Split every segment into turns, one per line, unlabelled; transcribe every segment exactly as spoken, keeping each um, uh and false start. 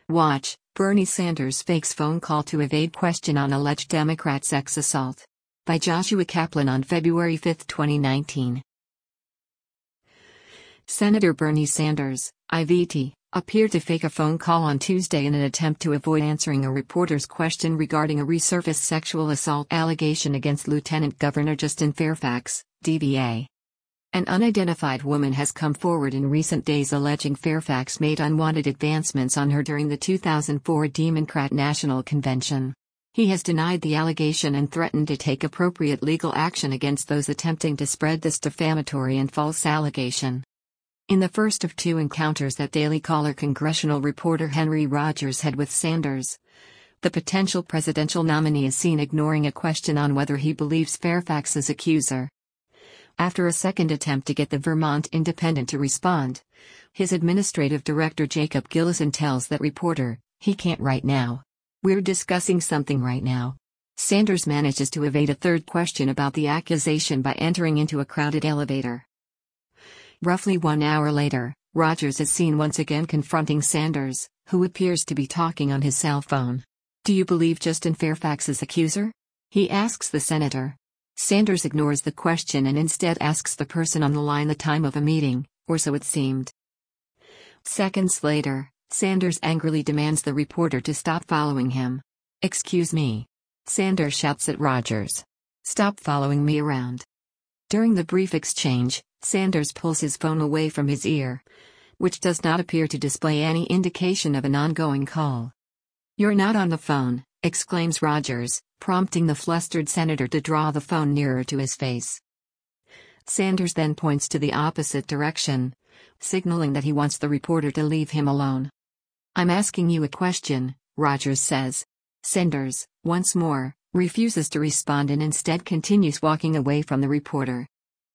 Watch, Bernie Sanders fakes phone call to evade question on alleged Democrat sex assault. By Joshua Kaplan on February fifth, twenty nineteen. Senator Bernie Sanders, I V T, appeared to fake a phone call on Tuesday in an attempt to avoid answering a reporter's question regarding a resurfaced sexual assault allegation against Lieutenant Governor Justin Fairfax, D V A. An unidentified woman has come forward in recent days alleging Fairfax made unwanted advancements on her during the two thousand four Democrat National Convention. He has denied the allegation and threatened to take appropriate legal action against those attempting to spread this defamatory and false allegation. In the first of two encounters that Daily Caller congressional reporter Henry Rogers had with Sanders, the potential presidential nominee is seen ignoring a question on whether he believes Fairfax's accuser. After a second attempt to get the Vermont Independent to respond, his administrative director Jacob Gillison tells that reporter, "He can't right now. We're discussing something right now." Sanders manages to evade a third question about the accusation by entering into a crowded elevator. Roughly one hour later, Rogers is seen once again confronting Sanders, who appears to be talking on his cell phone. "Do you believe Justin Fairfax's accuser?" he asks the senator. Sanders ignores the question and instead asks the person on the line the time of a meeting, or so it seemed. Seconds later, Sanders angrily demands the reporter to stop following him. "Excuse me," Sanders shouts at Rogers. "Stop following me around." During the brief exchange, Sanders pulls his phone away from his ear, which does not appear to display any indication of an ongoing call. "You're not on the phone," exclaims Rogers, prompting the flustered senator to draw the phone nearer to his face. Sanders then points to the opposite direction, signaling that he wants the reporter to leave him alone. "I'm asking you a question," Rogers says. Sanders, once more, refuses to respond and instead continues walking away from the reporter.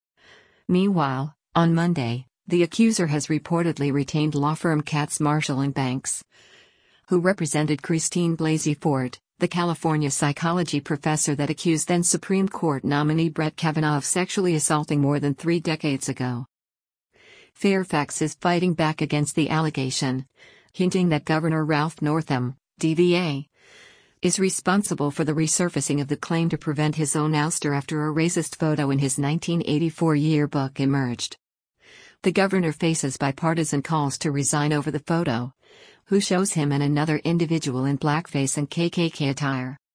Meanwhile, on Monday, the accuser has reportedly retained law firm Katz Marshall and Banks, who represented Christine Blasey Ford, the California psychology professor that accused then Supreme Court nominee Brett Kavanaugh of sexually assaulting more than three decades ago. Fairfax is fighting back against the allegation, hinting that Governor Ralph Northam, D V A, is responsible for the resurfacing of the claim to prevent his own ouster after a racist photo in his nineteen eighty-four yearbook emerged. The governor faces bipartisan calls to resign over the photo, who shows him and another individual in blackface and K K K attire.